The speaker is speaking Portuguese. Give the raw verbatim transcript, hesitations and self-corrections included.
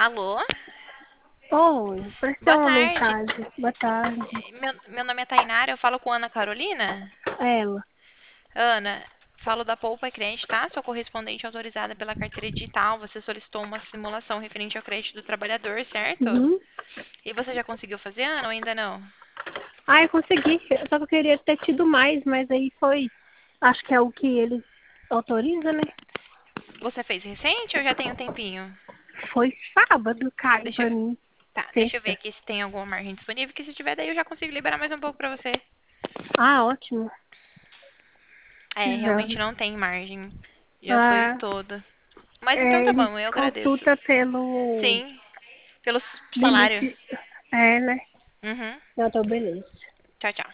Alô? Oi, apareceu Boa uma tarde. mensagem. Boa tarde. Meu, meu nome é Tainara, eu falo com Ana Carolina. Ela. Ana, falo da Poupa Crédito, tá? Sou correspondente autorizada pela carteira digital. Você solicitou uma simulação referente ao crédito do trabalhador, certo? Uhum. E você já conseguiu fazer, Ana, ou ainda não? Ah, eu consegui. Eu só que eu queria ter tido mais, mas aí foi. Acho que é o que eles autorizam, né? Você fez recente ou já tem um tempinho? Foi sábado, caiu Deixa pra eu, mim. tá, deixa eu ver Sexta. aqui se tem alguma margem disponível, que se tiver daí eu já consigo liberar mais um pouco pra você. Ah, ótimo. É, Já. realmente não tem margem. Já foi Ah, toda. Mas então é, tá eles bom, eu agradeço. consultam pelo Sim, pelo salário. limite. É, né? Uhum. Não, tô beleza. Tchau, tchau.